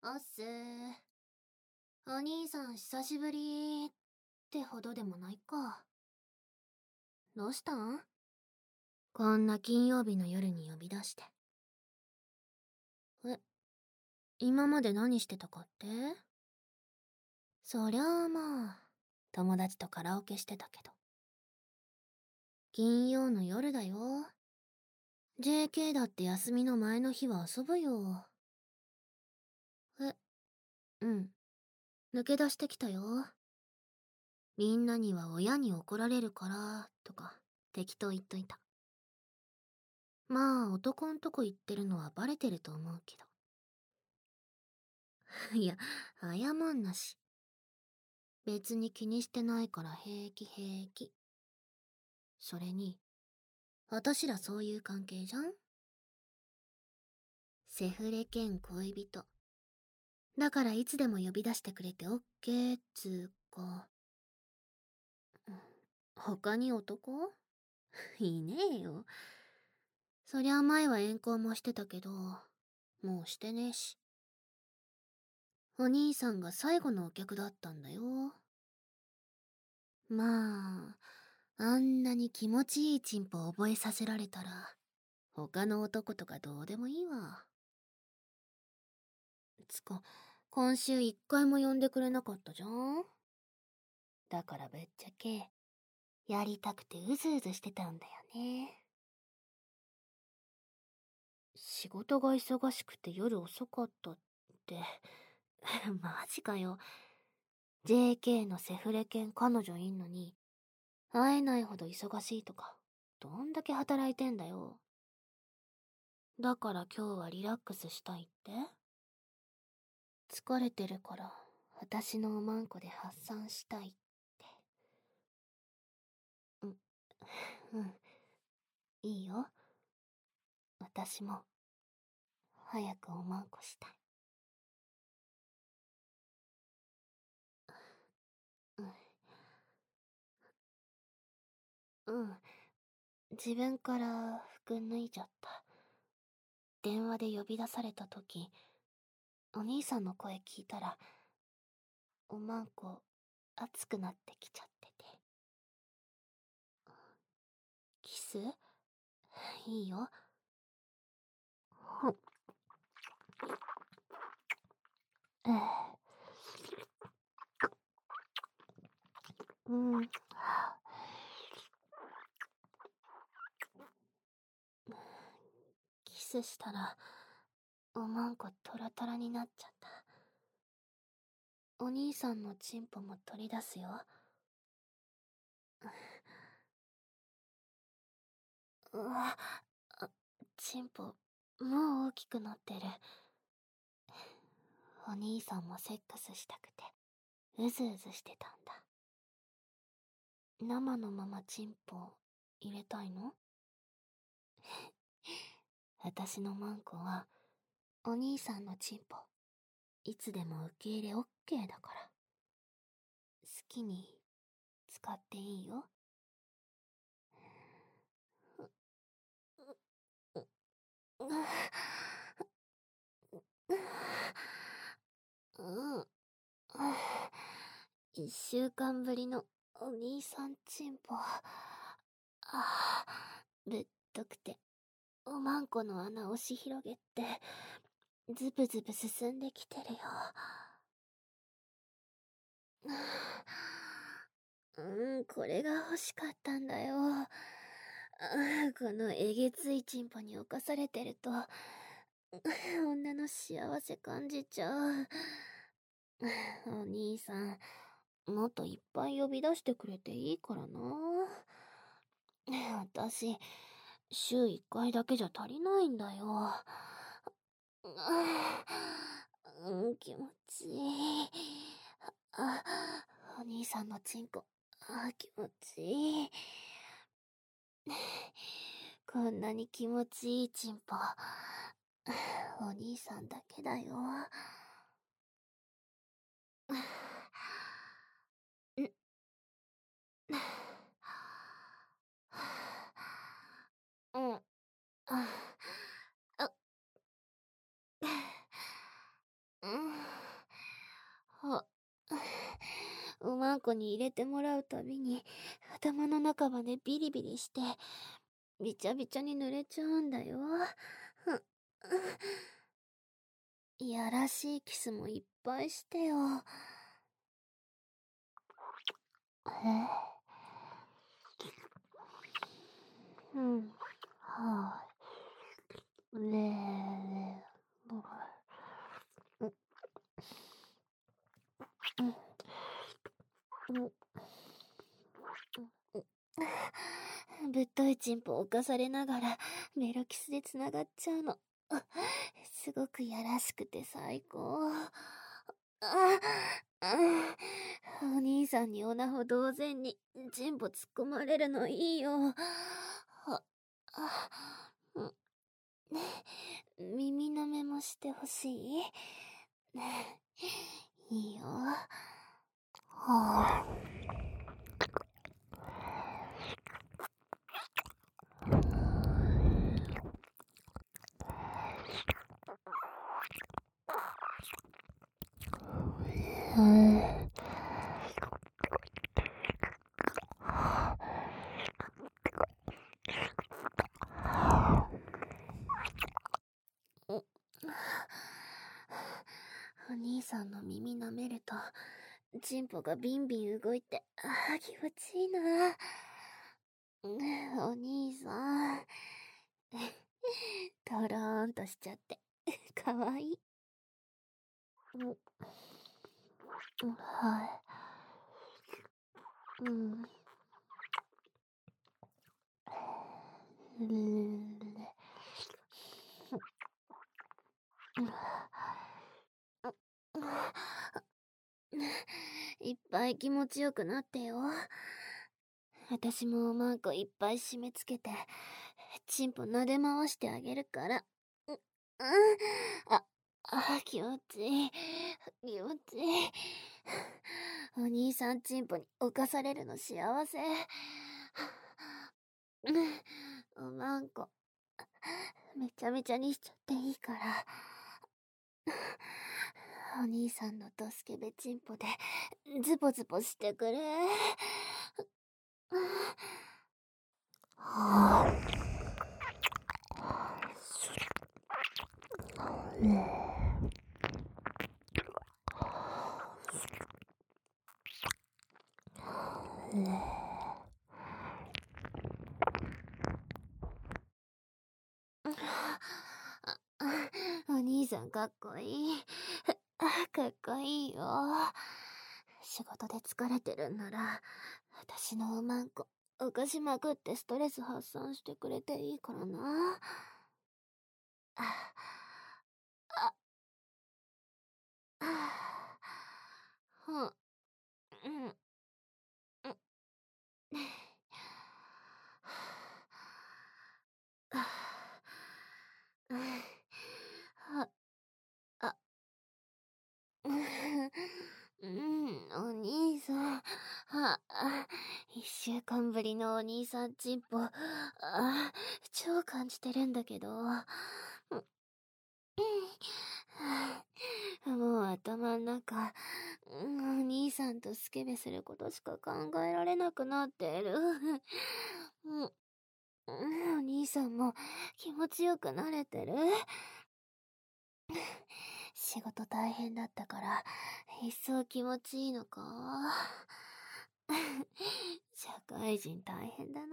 おっすー。お兄さん久しぶりってほどでもないか。どうしたん？こんな金曜日の夜に呼び出して。え、今まで何してたかって？そりゃあまあ、友達とカラオケしてたけど。金曜の夜だよ。JK だって休みの前の日は遊ぶよ。うん。抜け出してきたよ。みんなには親に怒られるから、とか、適当言っといた。まあ、男んとこ行ってるのはバレてると思うけど。いや、謝んなし。別に気にしてないから平気平気。それに、私らそういう関係じゃん？セフレ兼恋人。だからいつでも呼び出してくれてオッケーっつーか。他に男？いねえよ。そりゃ前は遠行もしてたけど、もうしてねえし。お兄さんが最後のお客だったんだよ。まあ、あんなに気持ちいいチンポ覚えさせられたら、他の男とかどうでもいいわ。今週一回も呼んでくれなかったじゃん？だからぶっちゃけ、やりたくてうずうずしてたんだよね。仕事が忙しくて夜遅かったって、マジかよ。JK のセフレ犬彼女いんのに、会えないほど忙しいとか、どんだけ働いてんだよ。だから今日はリラックスしたいって？疲れてるから、私のおまんこで発散したいって。うん、うん、いいよ。私も、早くおまんこしたい。うん、自分から服脱いじゃった。電話で呼び出された時、お兄さんの声聞いたら、おまんこ熱くなってきちゃってて。キス？いいよ。うん。キスしたら、おまんこトラトラになっちゃった。お兄さんのチンポも取り出すよ。うわ、チンポ、もう大きくなってる。お兄さんもセックスしたくて、うずうずしてたんだ。生のままチンポ入れたいの？私のマンコは、お兄さんのチンポ、いつでも受け入れオッケーだから。好きに使っていいよ。うん。1週間ぶりのお兄さんチンポ。ぶっとくて、おまんこの穴押し広げて、ズブズブ進んできてるよ。これが欲しかったんだよ。このえげついチンポに侵されてると、女の幸せ感じちゃう。お兄さん、もっといっぱい呼び出してくれていいからな。私、週1回だけじゃ足りないんだよ。気持ちいい。あ、お兄さんのチンコ、気持ちいい。こんなに気持ちいいチンポ、お兄さんだけだよ。うん。あ、 んこに入れてもらうたびに、頭の中までビリビリして、びちゃびちゃに濡れちゃうんだよ。いやらしいキスもいっぱいしてよ。うん。はい。ねえ。ぶっといチンポを犯されながらメロキスでつながっちゃうの。すごくやらしくて最高。お兄さんにオナホ同然にチンポ突っ込まれるのいいよ。耳舐めもしてほしい？いいよ。はあ。お兄さんの耳舐めると、チンポがビンビン動いて、気持ちいいな。お兄さん。とろーんとしちゃって、かわいい。はい。いっぱい気持ちよくなってよ。私もマンコいっぱい締め付けて、チンポ撫で回してあげるから。あ、気持ちいい。気持ちいい。お兄さんチンポに侵されるの幸せ。おまんこ、めちゃめちゃにしちゃっていいから。お兄さんのドスケベチンポでズボズボしてくれ。はあ。お兄さんかっこいい。かっこいいよ。仕事で疲れてるんなら、私のおまんこ、犯しまくってストレス発散してくれていいからな。あ、あ、うん、うん、あ、お兄さん。1週間ぶりのお兄さんチンポ。超感じてるんだけど。もう頭ん中、お兄さんとスケベすることしか考えられなくなってる。お兄さんも気持ちよくなれてる？仕事大変だったから、一層気持ちいいのか？社会人大変だな。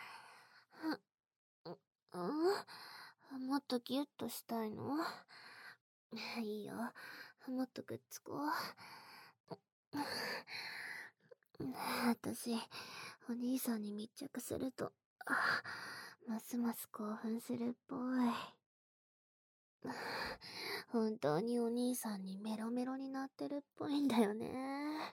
もっとギュッとしたいの？いいよ。もっとくっつこう。私、お兄さんに密着すると、ますます興奮するっぽい。本当にお兄さんにメロメロになってるっぽいんだよね。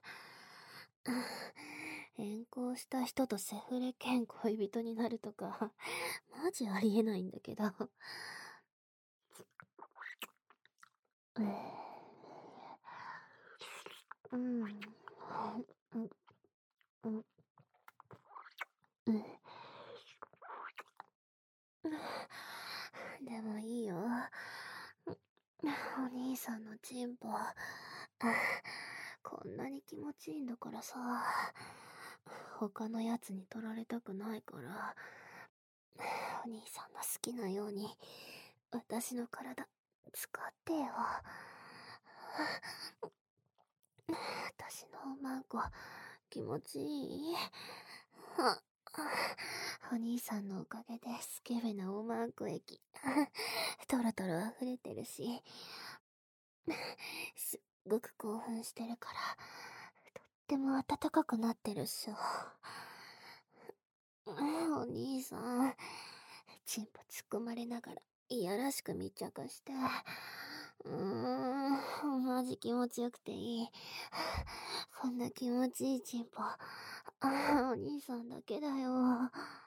変更した人とセフレ兼恋人になるとか、マジありえないんだけど。うん。でもいいよ。お兄さんのチンポ、 こんなに気持ちいいんだからさ、他のやつに取られたくないから、お兄さんの好きなように私の体使ってよ。私のおまんこ気持ちいい。お兄さんのおかげでスケベなおまんこ液トロトロ溢れてるし、すっごく興奮してるからとっても温かくなってるっしょ。お兄さん、チンポ突っ込まれながらいやらしく密着して、マジ気持ちよくていい。こんな気持ちいいチンポ、お兄さんだけだよ。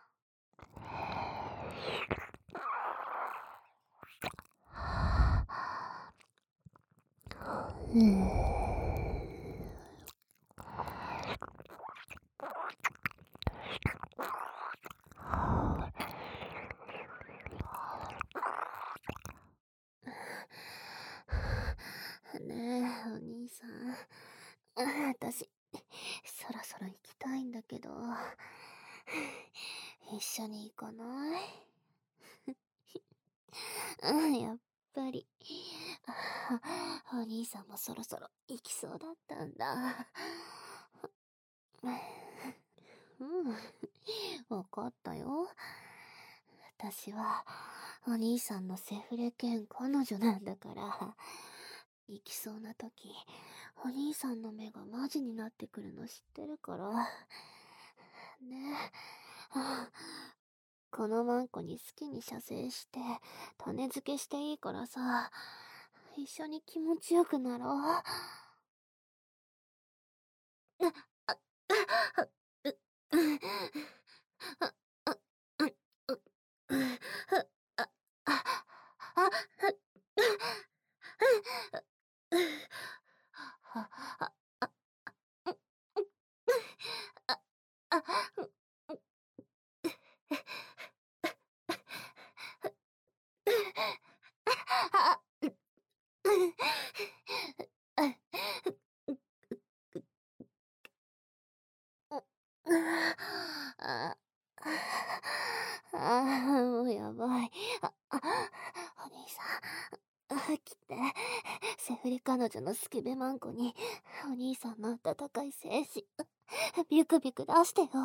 ねえ、お兄さん。私、そろそろ行きたいんだけど、一緒に行かない？やっぱり。お兄さんもそろそろ行きそうだったんだ。わかったよ。私は、お兄さんのセフレ兼彼女なんだから。行きそうな時、お兄さんの目がマジになってくるの知ってるから。ねえ。このマンコに好きに射精して、種付けしていいからさ、一緒に気持ちよくなろう。もうやばい。お兄さん、来て。セフレ彼女のスケベマンコに、お兄さんの温かい精子、ビュクビュク出してよ。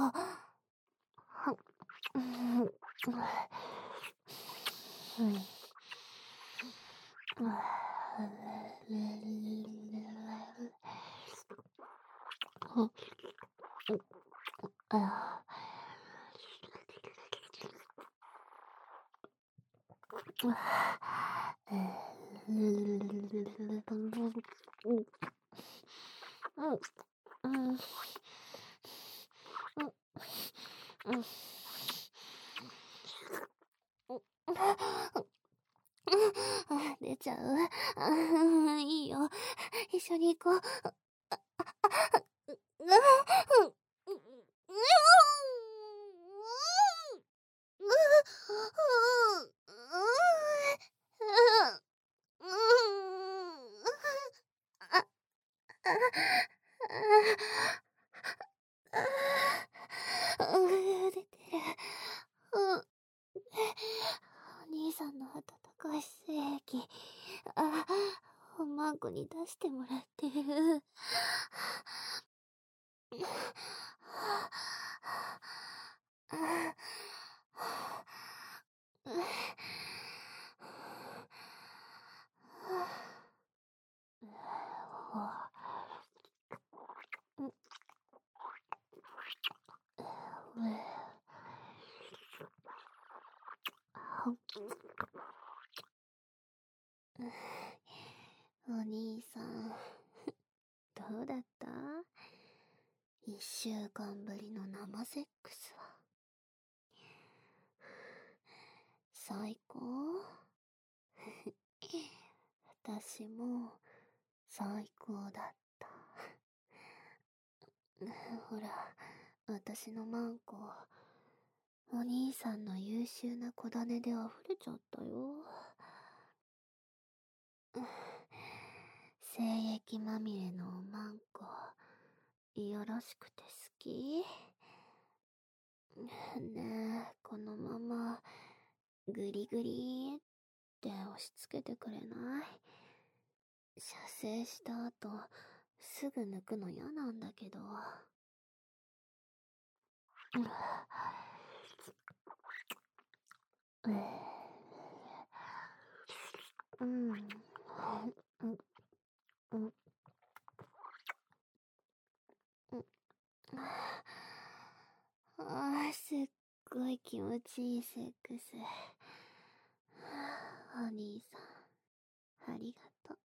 出ちゃう？いいよ。一緒に行こう。出てる。お兄さんの温かい精液、おまんこに出してもらってる。お兄さん、どうだった？一週間ぶりの生セックスは。最高？私も最高だった。ほら、私のマンコ、お兄さんの優秀な子種で溢れちゃったよ。 精液まみれのおまんこ、よろしくて好き？ねえ、このまま、グリグリって押し付けてくれない？射精した後、すぐ抜くの嫌なんだけど。うん。うん。うん。すっごい気持ちいいセックス。お兄さん、ありがとう。